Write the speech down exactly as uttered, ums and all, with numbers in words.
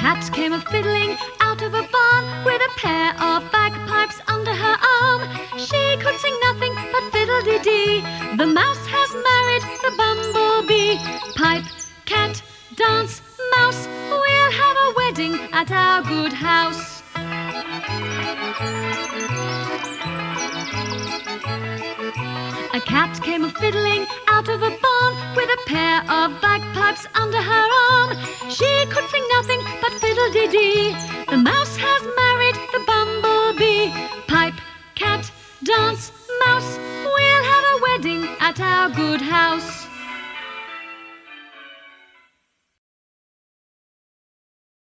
cat came a-fiddling out of a barn with a pair of bagpipes under her arm. She could sing nothing but fiddle-dee-dee. The mouse has married the bumblebee. Pipe, cat, dance, mouse, we'll have a wedding at our good house. A cat came a-fiddling out of a barn with a pair of bagpipes under her arm. She could sing nothing but fiddle-dee-dee. The mouse has married the bumblebee. Pipe, cat, dance, mouse, we'll have a wedding at our good house.